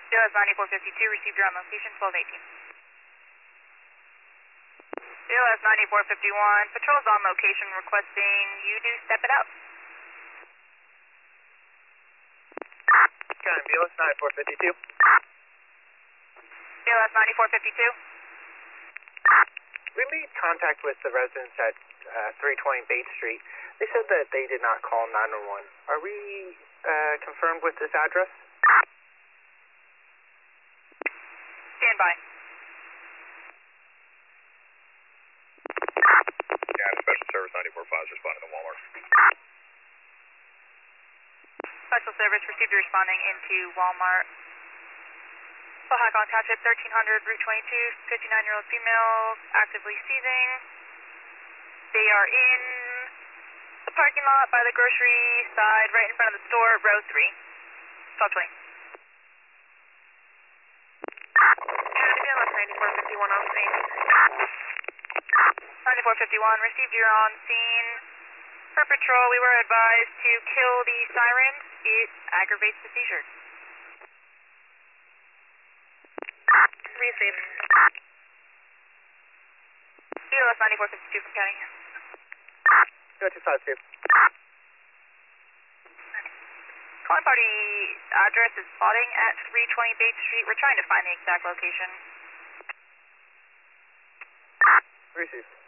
BLS 9452, received your on location, 1218. BLS 9451, patrol's on location requesting you do step it out. Got BLS 9452. BLS 9452. We made contact with the residents at 320 Bates Street. They said that they did not call 911. Are we confirmed with this address? Stand by. Yeah, Special Service 94.5 is responding to Walmart. Special Service received responding into Walmart. High contact at 1300 Route 22, 59-year-old female, actively seizing. They are in the parking lot by the grocery side, right in front of the store, row 3. 1220. BLS 9451 on scene. 9451, received your on scene. Per patrol, we were advised to kill the siren. It aggravates the seizure. Received. BLS 9452 from County. Go to 52. Calling party address is spotting at 320 Bates Street. We're trying to find the exact location. Received.